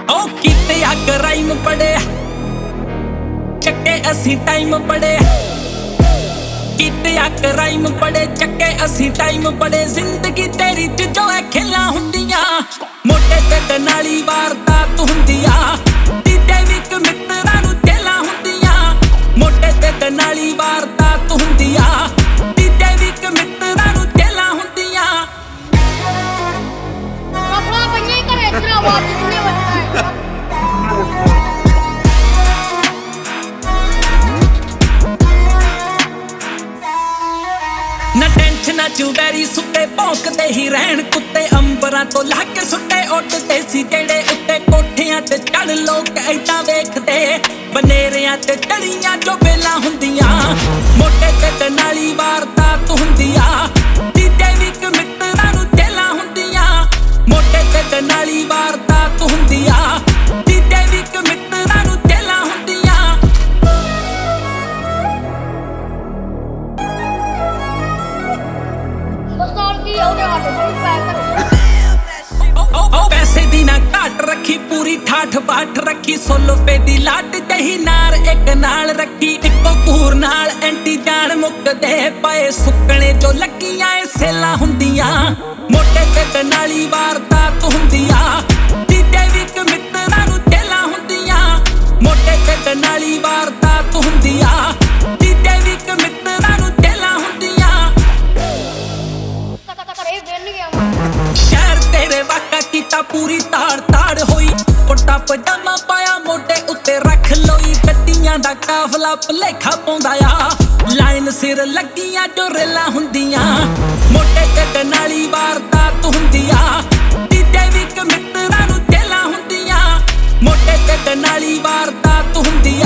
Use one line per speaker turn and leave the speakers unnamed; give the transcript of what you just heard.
ओ कीते आ क्राइम बड़े चक्के असी टाइम बड़े कीते आ क्राइम बड़े चक्के असी टाइम बड़े जिंदगी तेरी च जो है खेला हुंदियां मोटे ते नाली वारदात हुंदियां दीदे विक मित्रां नूं जेलां हुंदियां मोटे ते नाली वारदात हुंदियां दीदे विक मित्रां नूं जेलां हुंदियां
कपड़ा पन्ने करे इतना आवाज इतने बनता है
ना टेंशन चुबैरी सुते भौंकते ही रहन कुत्ते अंबरां तो लाके सुट्टे उड़ते सी जेड़े उत्ते कोठियां ते चढ़ लोग ऐदां वेखदे बनेरियां ते टड़ियां जो बेला हुंदियां मोटे ते नाली वारदात हुंदियां दीदे विक मित्रां नूं जेलां हुंदियां मोटे ते नाली वारदात हुंदियां दीदे विक मित्रां नूं जेलां हुंदियां
बस्ताल की ओदे हाथ में पैक कर
पैसे दी ना घाट रखी पूरी ठाठ बाट रखी सोलफे दी लाट जही नार एक नाल रखी इको कूर नाल एंटी जान मुकदे पाए सुकने जो लगियां सेला हुंदियां मोटे ते नाली वारदात हुंदियां दीदे विक मित्रां नूं जेलां हुंदियां मोटे ते नाली वारदात हुंदियां दीदे विक मित्रां नूं जेलां हुंदियां
करे बन गया
शहर तेरे वाका कीता पूरी ताड़ ताड़ होई कुर्ता पजामा पाया मोटे उत्ते रख लोई गड्डियां दा काफला भलेखा पाउंदा आ लाइन सिर लगियां जो रेलां हुंदियां मोटे ते नाली वारदात हुंदियां दीदे विक मित्रां नूं जेलां हुंदियां मोटे ते नाली वारदात हुंदियां